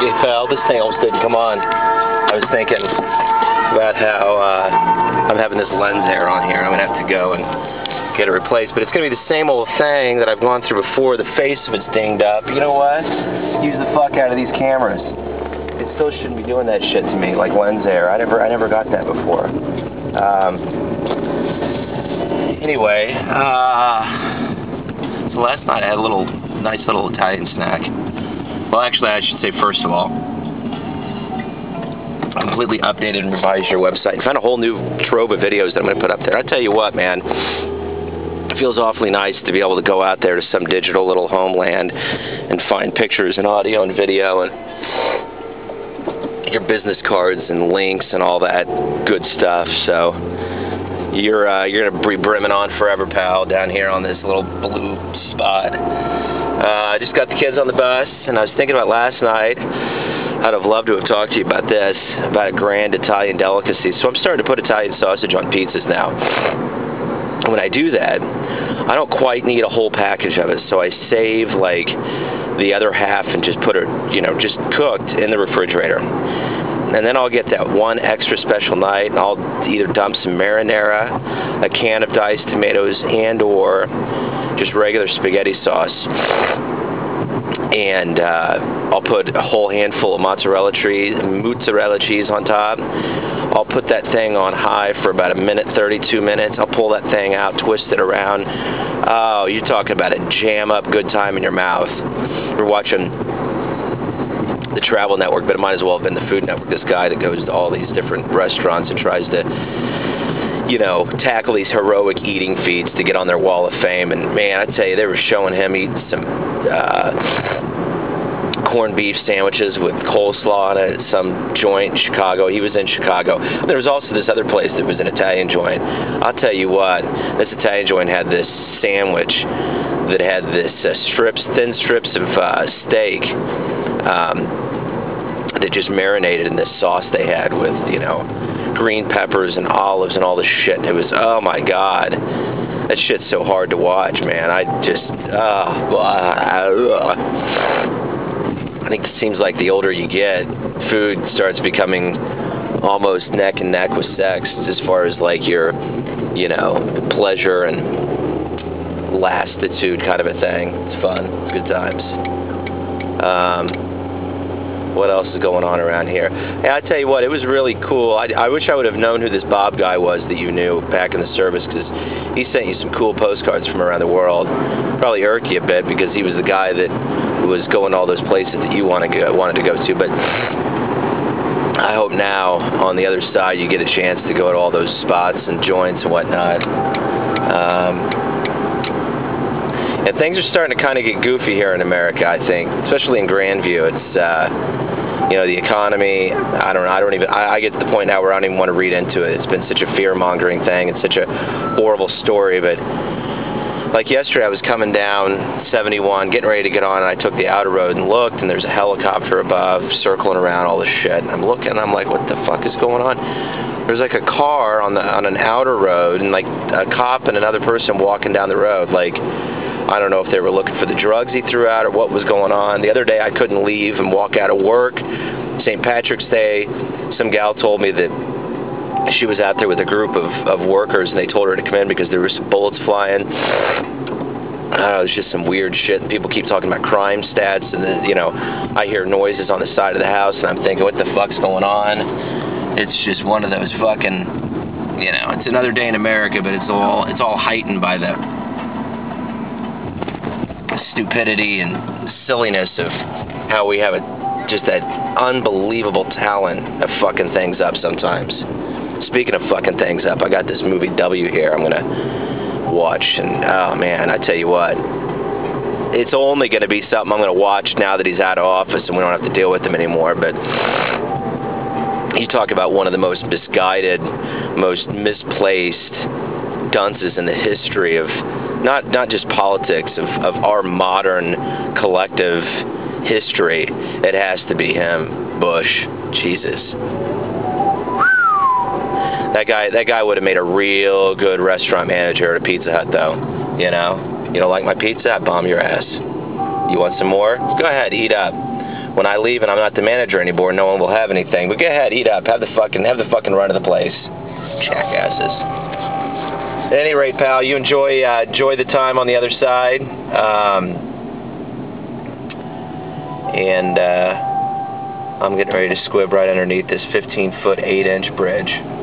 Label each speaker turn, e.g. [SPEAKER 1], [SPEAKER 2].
[SPEAKER 1] Hey pal, this thing almost didn't come on. I was thinking about how I'm having this lens error on here. I'm gonna have to go and get it replaced, but it's gonna be the same old thing that I've gone through before. The face of it's dinged up. You know what? Use the fuck out of these cameras. It still shouldn't be doing that shit to me, like lens error. I never got that before. Anyway, so last night I had a nice little Italian snack. Well, actually, I should say, first of all, I completely updated and revised your website and found a whole new trove of videos that I'm going to put up there. I tell you what, man, it feels awfully nice to be able to go out there to some digital little homeland and find pictures and audio and video and your business cards and links and all that good stuff. So you're going to be brimming on forever, pal, down here on this little blue spot. I just got the kids on the bus, and I was thinking about last night. I'd have loved to have talked to you about this, about a grand Italian delicacy. So I'm starting to put Italian sausage on pizzas now. When I do that, I don't quite need a whole package of it, so I save like the other half and just put it, just cooked in the refrigerator. And then I'll get that one extra special night, and I'll either dump some marinara, a can of diced tomatoes, and or just regular spaghetti sauce. And I'll put a whole handful of mozzarella cheese on top. I'll put that thing on high for about 32 minutes. I'll pull that thing out, twist it around. Oh, you're talking about a jam up good time in your mouth. We're watching the Travel Network, but it might as well have been the Food Network. This guy that goes to all these different restaurants and tries to tackle these heroic eating feats to get on their wall of fame. And man, I tell you, they were showing him eating some corned beef sandwiches with coleslaw on it at some joint in Chicago. He was in Chicago. There was also this other place that was an Italian joint. I'll tell you what, this Italian joint had this sandwich that had this thin strips of steak that just marinated in this sauce they had with, green peppers and olives and all this shit. It was, oh my God, that shit's so hard to watch, man. I think it seems like the older you get, food starts becoming almost neck and neck with sex as far as like your, pleasure and lassitude kind of a thing. It's fun. It's good times. What else is going on around here? Hey, I tell you what, it was really cool. I wish I would have known who this Bob guy was that you knew back in the service, because he sent you some cool postcards from around the world. Probably irked you a bit because he was the guy that was going to all those places that you wanted to go to. But I hope now on the other side you get a chance to go to all those spots and joints and whatnot. And things are starting to kind of get goofy here in America, I think, especially in Grandview. It's, the economy. I get to the point now where I don't even want to read into it. It's been such a fear-mongering thing. It's such a horrible story. But like yesterday, I was coming down 71, getting ready to get on, and I took the outer road and looked, and there's a helicopter above circling around all this shit. And I'm looking, and I'm like, what the fuck is going on? There's like a car on an outer road, and like a cop and another person walking down the road. Like, I don't know if they were looking for the drugs he threw out or what was going on. The other day I couldn't leave and walk out of work. St. Patrick's Day, some gal told me that she was out there with a group of workers, and they told her to come in because there were some bullets flying. I don't know, it's just some weird shit. And people keep talking about crime stats, and I hear noises on the side of the house, and I'm thinking, what the fuck's going on? It's just one of those fucking, it's another day in America, but it's all heightened by the stupidity and silliness of how we have just that unbelievable talent of fucking things up sometimes. Speaking of fucking things up, I got this movie W here I'm gonna watch, and oh man, I tell you what, it's only gonna be something I'm gonna watch now that he's out of office and we don't have to deal with him anymore. But you talk about one of the most misguided, most misplaced dunces in the history of not just politics, of our modern collective history. It has to be him, Bush. Jesus. That guy would have made a real good restaurant manager at a Pizza Hut, though. You don't like my pizza? I bomb your ass. You want some more? Go ahead, eat up. when I leave and I'm not the manager anymore, no one will have anything. But go ahead, eat up, have the fucking run of the place, jackasses. At any rate, pal, you enjoy the time on the other side, and I'm getting ready to squib right underneath this 15-foot 8-inch bridge.